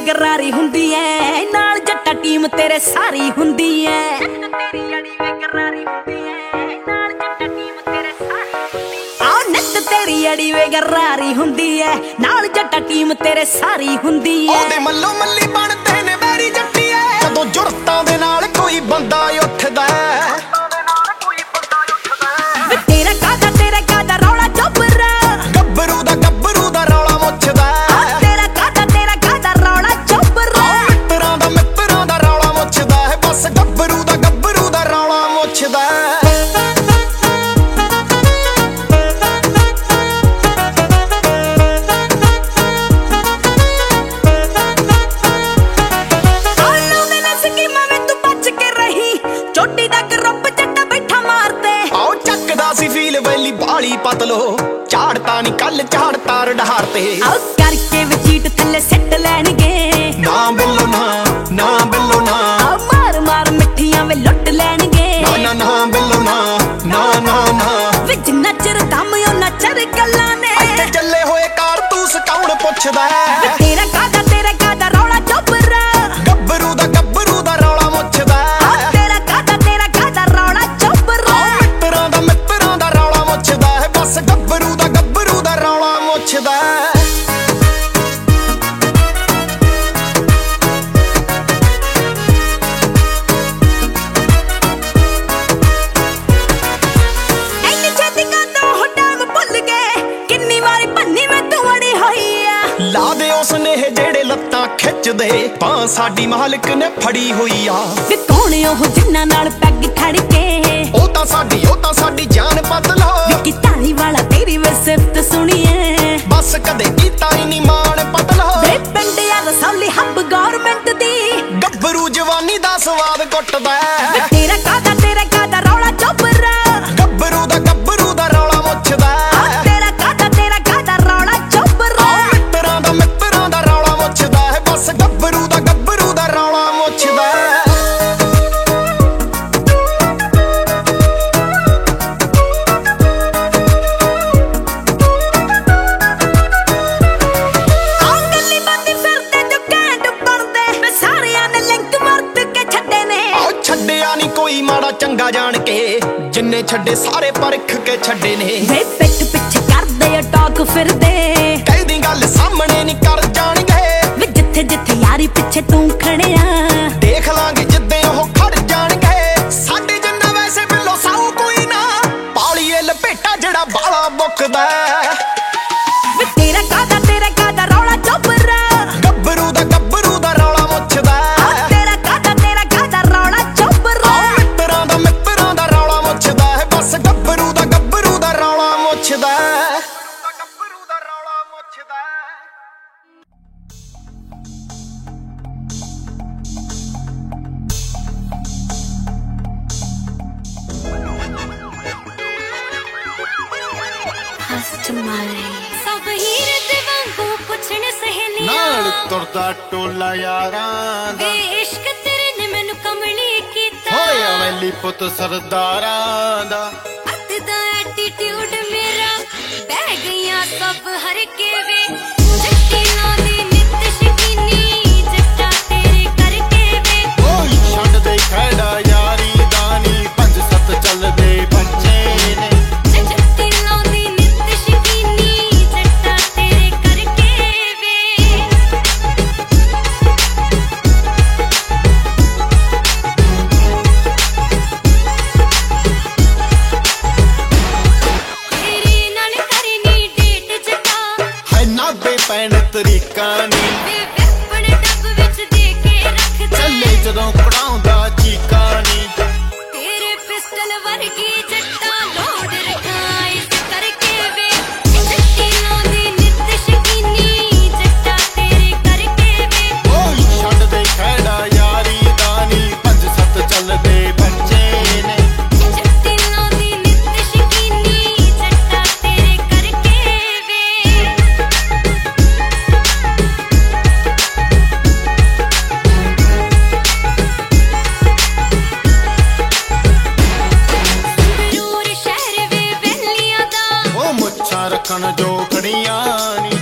ਗਰਾਰੀ ਹੁੰਦੀ ਐ, ਨਾਲ ਜੱਟਾ ਟੀਮ ਤੇਰੇ ਸਾਰੀ ਹੁੰਦੀ ਐ। ਤੇਰੀ ਅੜੀ ਵੇ ਗਰਾਰੀ ਹੁੰਦੀ ਐ, ਨਾਲ ਜੱਟਾ ਟੀਮ ਤੇਰੇ ਸਾਰੀ ਹੁੰਦੀ ਐ। ਆ ਨਿੱਤ ਤੇਰੀ ਅੜੀ ਵੇ ਗਰਾਰੀ ਹੁੰਦੀ ਐ, ਨਾਲ ਜੱਟਾ ਟੀਮ ਤੇਰੇ ਸਾਰੀ ਹੁੰਦੀ ਐ। ਉਹਦੇ ਮੱਲੋ ਮੱਲੀ ਬਣਦੇ ਨੇ ਵੈਰੀ ਜੱਟੀਏ, ਜਦੋਂ ਜੁਰਤਾਂ ਦੇ ਨਾਲ ਕੋਈ ਬੰਦਾ ਉੱਠਦਾ ਬਾਲੀ ਪਤਲੋ ਝਾੜਤਾ ਨੀ ਕੱਲ ਝਾੜਤਾ ਰਡਹਾਰ ਤੇ ਆਓ ਕਰਕੇ ਵਚੀਟ ਥੱਲੇ ਸਿੱਟ ਲੈਣਗੇ। ਨਾ ਬਿੱਲੋ ਨਾ ਨਾ ਬਿੱਲੋ ਨਾ ਆ ਮਾਰ ਮਾਰ ਮਿੱਠੀਆਂ ਵੇ ਲੁੱਟ ਲੈਣਗੇ। ਨਾ ਨਾ ਨਾ ਬਿੱਲੋ ਨਾ ਨਾ ਨਾ ਨਾ ਵੇ ਜਿੰਨਾ ਚਿਰ ਦਮ ਉਹਨਾਂ ਚਿਰ ਗੱਲਾਂ ਨੇ। ਇੱਥੇ ਚੱਲੇ ਹੋਏ ਕਾਰਤੂਸ ਕੌਣ ਪੁੱਛਦਾ ਤੇਰਾ ਕਾਦਾ ਰੌਲਾ ਚੋਬਰਾ ਗੱਭਰੂ ਦਾ ਰੌਲਾ ਮੁੱਛਦਾ। ਤੇਰਾ ਕਾਦਾ ਰੌਲਾ ਚੋਬਰਾ ਮਿੱਤਰਾਂ ਦਾ ਰੌਲਾ ਮੁੱਛਦਾ ਹੈ। ਬਸ ਗੱਭਰੂ ਦਾ ਰੌਲਾ ਮੁੱਛਦਾ। ਐਨੀ ਛੇਤੀ ਕਾਦੋਂ ਹੋ ਟਾਈਮ ਭੁੱਲ ਗਏ, ਕਿੰਨੀ ਵਾਰੀ ਭੰਨੀ ਮੈਂ ਤੂੰ ਅੜੀ ਹੋਈ ਆ। ਲਾ ਦੇ ਉਸ ਨੇ ਜਿਹੜੇ ਲੱਤਾਂ ਖਿੱਚਦੇ, ਬਾਂਹ ਸਾਡੀ ਮਾਲਕ ਨੇ ਫੜੀ ਹੋਈ ਆ। ਵੇ ਕੌਣ ਉਹ ਜਿੰਨਾਂ ਨਾਲ ਪੈਗ ਖੜ ਕੇ, ਉਹ ਤਾਂ ਸਾਡੀ ਜਾਨ ਬਦਲੋ। ਵੇ ਧਾਰੀ ਵਾਲਾ ਤੇਰੀ ਵੇ ਸਿਫਤ ਸੁਣੀਏ, ਬਸ ਕਦੇ ਕੀਤਾ ਹੀ ਨਹੀਂ ਮਾਣ ਪਤਲੋ। ਵੇ ਪਿੰਡ ਆ ਰਸੌਲੀ ਹੱਬ ਗੌਰਮੈਂਟ ਦੀ, ਗੱਭਰੂ ਜਵਾਨੀ ਦਾ ਸਵਾਦ ਕੁੱਟਦਾ। ਤੇਰਾ ਕਾਦਾ ਰੌਲਾ ਚੋਬਰਾ ਗੱਭਰੂ ਦਾ ਰੌਲਾ ਮੁੱਛਦਾ। ਤੇਰਾ ਕਾਦਾ ਰੌਲਾ ਚੋਬਰਾ ਮਿੱਤਰਾਂ ਦਾ ਰੌਲਾ ਮੁੱਛਦਾ ਹੈ। ਬਸ ਗੱਭਰੂ ਦਾ ਰੌਲਾ ਮੁੱਛਦਾ। ਗੱਲੀ ਬੰਦੀ ਫਿਰਦੇ ਜੋ ਕੈਂਡ ਬਣਦੇ, ਵੇ ਸਾਰਿਆਂ ਨੇ ਲਿੰਕ ਵਰਤ ਕੇ ਛੱਡੇ ਨੇ। ਛੱਡਿਆ ਨੀ ਕੋਈ ਮਾੜਾ ਚੰਗਾ ਜਾਣ ਕੇ, ਜਿੰਨੇ ਛੱਡੇ ਸਾਰੇ ਪਰਖ ਕੇ ਛੱਡੇ ਨੇ। ਵੇ ਪਿੱਠ ਪਿੱਛੇ ਕਰਦੇ ਆ ਟਾਕ ਫਿਰਦੇ, ਕਹਿਦੀ ਗੱਲ ਸਾਹਮਣੇ ਨੀ ਕਰ ਜਾਣਗੇ। ਵੇ ਜਿੱਥੇ ਜਿੱਥੇ ਯਾਰੀ ਪਿੱਛੇ ਤੂੰ ਖੜਿਆ, ਦੇਖ ਲਾਂਗੇ ਜਿੱਦੇ ਉਹ ਖੜ ਜਾਣਗੇ। ਸਾਡੇ ਜਿੰਨਾ ਵੈਸੇ ਬਿੱਲੋ ਸਾਊ ਕੋਈ ਨਾ, ਪਾਲੀਏ ਲਪੇਟਾ ਜਿਹੜਾ ਬਾਲਾ ਬੁੱਕਦਾ। ਵੇ ਤੇਰਾ ਕਾਦਾ ਰੌਲਾ ਚੋਬਰਾ ਗੱਭਰੂ ਦਾ ਰੌਲਾ ਮੁੱਛਦਾ। ਤੇਰਾ ਕਾਦਾ ਰੌਲਾ ਚੋਬਰਾ ਮਿੱਤਰਾਂ ਦਾ ਰੌਲਾ ਮੁੱਛਦਾ ਹੈ। ਬਸ ਗੱਭਰੂ ਦਾ ਰੌਲਾ ਮੁੱਛਦਾ। ਸਭ ਹੀਰ ਦੇ ਵਾਂਗੂ ਪੁੱਛਣ ਸਹੇਲੀਆਂ, ਨਾਲ ਤੁਰਦਾ ਟੋਲਾ ਯਾਰਾਂ ਦਾ। ਵੇ ਇਸ਼ਕ ਤੇਰੇ ਨੇ ਮੈਨੂੰ ਕਮਲੀ ਕੀਤਾ, ਹੋਇਆ ਵੈਲੀ ਪੁੱਤ ਸਰਦਾਰਾਂ ਦਾ। ਅੱਤ ਦਾ ਐਟੀਟਿਊਡ ਮੇਰਾ ਬਹਿ ਗਈਆਂ ਸਭ ਹਰ ਕੇ ਵੇ। ਜੱਟੀ ਲਾਉਂਦੀ ਨਿੱਤ ਸ਼ਕੀਨੀ, ਜੱਟਾ ਤੇਰੇ ਕਰਕੇ ਵੇ। ਓਏ ਛੱਡ ਦੇ ਖੜਾ ਯਾਰੀ ਦਾ ਨੀ, 5-7 ਚੱਲਦੇ ਬੱਚੇ ਨੇ। ਜੱਟੀ ਲਾਉਂਦੀ ਨਿੱਤ ਸ਼ਕੀਨੀ, ਜੱਟਾ ਤੇਰੇ ਕਰਕੇ ਵੇ। ਤੇਰੇ ਨਾਲ ਕਰਨੀ ਡੇਟ ਜੱਟਾ, ਹੈ ਨਾਬੇ ਪੈਣ ਤਰੀਕਾ ਨੀ, ਵੇ ਵੈਪਨ ਡੱਬ ਵਿੱਚ ਦੇ ਕੇ ਰੱਖਦਾ। ਚੱਲੇ ਜਦੋਂ ਪੜਾਉਂਦਾ ਚੀਕਾ ਨੀ। ਤੇਰੇ ਪਿਸਟਲ ਵਰਗੀ ਜੱਟਾ ਲੋਡ ਰੱਖਾਂ ਇਸ ਕਰਕੇ ਵੇ। ਜੱਟੀ ਲਾਉਂਦੀ ਨਿੱਤ ਸ਼ਕੀਨੀ, ਜੱਟਾ ਤੇਰੇ ਕਰਕੇ ਵੇ। ਓਏ ਛੱਡ ਦੇ ਖੜਾ ਯਾਰੀ ਦਾ ਨੀ, 5-7 ਚੱਲਦੇ ਬੱਚੇ ਨੇ। ਜੱਟੀ ਲਾਉਂਦੀ ਨਿੱਤ ਸ਼ਕੀਨੀ, ਜੱਟਾ ਤੇਰੇ ਕਰਕੇ ਵੇ। ਰੱਖਣ ਜੋ ਖੜੀਆਂ ਨੀ।